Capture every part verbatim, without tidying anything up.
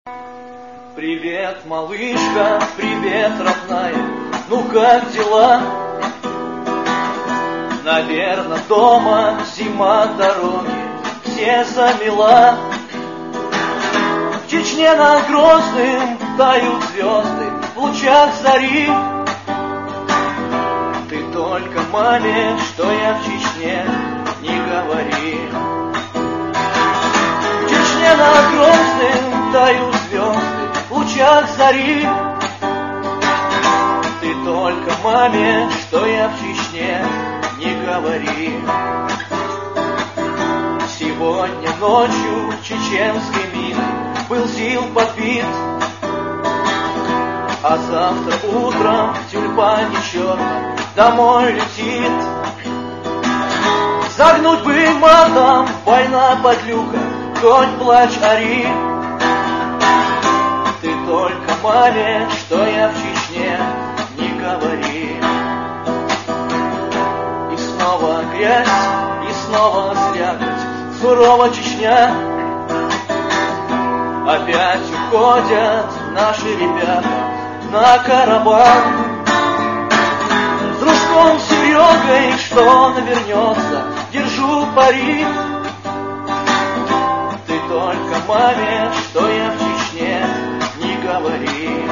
Привет, малышка, привет, родная, ну как дела? Наверно, дома зима, дороги все замела. В Чечне над Грозным тают звезды в лучах зари. Ты только маме, что я в Чечне, не говори. В Чечне над Грозным тают звезды в лучах зари. Ты только маме, что я в Чечне, не говори. Сегодня ночью чеченской миной был ЗИЛ подбит, а завтра утром в тюльпане черном домой летит. Загнуть бы матом, война подлюка, хоть плачь ори. Ты только маме, что я в Чечне, не говори. И снова грязь, и снова слякоть, сурова Чечня. Опять уходят наши ребята на Карабан. С дружком Серегой, что он вернется, держу пари. Ты только маме, что я в Чечне, не говори.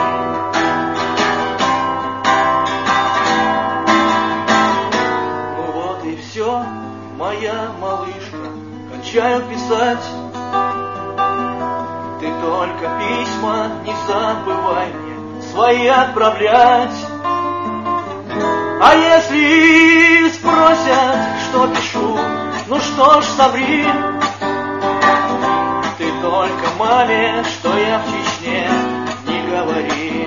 Ну вот и все, моя малышка, кончаю писать. Ты только письма не забывай мне свои отправлять. А если спросят, что пишу, ну что ж, соври. Ты только маме, что я в Чечне, не говори.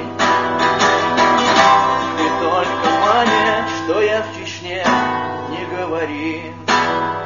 Ты только маме, что я в Чечне, не говори.